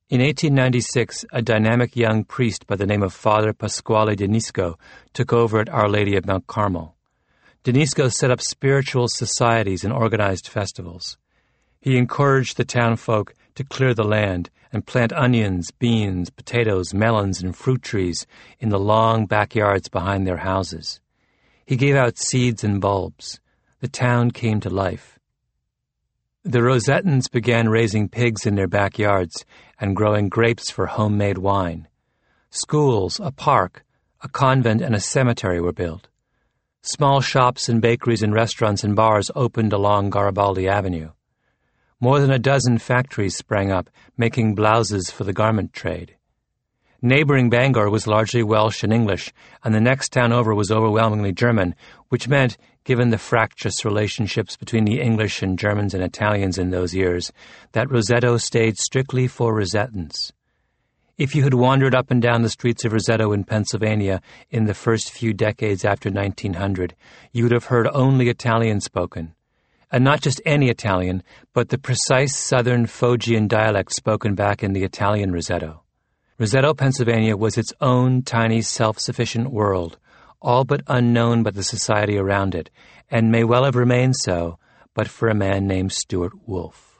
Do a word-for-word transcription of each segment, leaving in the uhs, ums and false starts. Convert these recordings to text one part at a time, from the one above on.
In eighteen ninety-six, a dynamic young priest by the name of Father Pasquale Denisco took over at Our Lady of Mount Carmel. Denisco set up spiritual societies and organized festivals. He encouraged the townfolk to clear the land and plant onions, beans, potatoes, melons, and fruit trees in the long backyards behind their houses. He gave out seeds and bulbs. The town came to life. The Rosettans began raising pigs in their backyards and growing grapes for homemade wine. Schools, a park, a convent, and a cemetery were built. Small shops and bakeries and restaurants and bars opened along Garibaldi Avenue. More than a dozen factories sprang up, making blouses for the garment trade. Neighboring Bangor was largely Welsh and English, and the next town over was overwhelmingly German, which meant, given the fractious relationships between the English and Germans and Italians in those years, that Roseto stayed strictly for Rosettans. If you had wandered up and down the streets of Roseto in Pennsylvania in the first few decades after nineteen hundred, you would have heard only Italian spoken. And not just any Italian, but the precise southern Phrygian dialect spoken back in the Italian Roseto. Roseto, Pennsylvania was its own tiny self-sufficient world, all but unknown by the society around it, and may well have remained so, but for a man named Stuart Wolfe.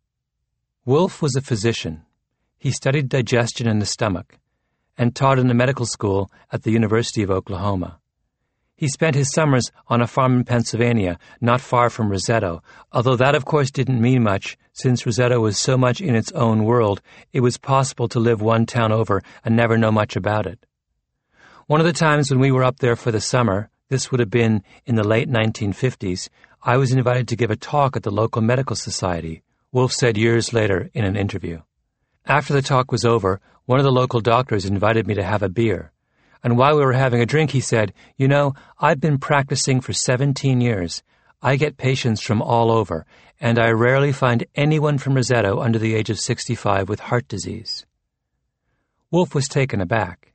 Wolfe was a physician. He studied digestion in the stomach, and taught in the medical school at the University of Oklahoma. He spent his summers on a farm in Pennsylvania, not far from Roseto, although that of course didn't mean much, since Roseto was so much in its own world, it was possible to live one town over and never know much about it. One of the times when we were up there for the summer, this would have been in the late nineteen fifties, I was invited to give a talk at the local medical society, Wolfe said years later in an interview. After the talk was over, one of the local doctors invited me to have a beer. And while we were having a drink, he said, "You know, I've been practicing for seventeen years. I get patients from all over, and I rarely find anyone from Roseto under the age of sixty-five with heart disease." Wolfe was taken aback.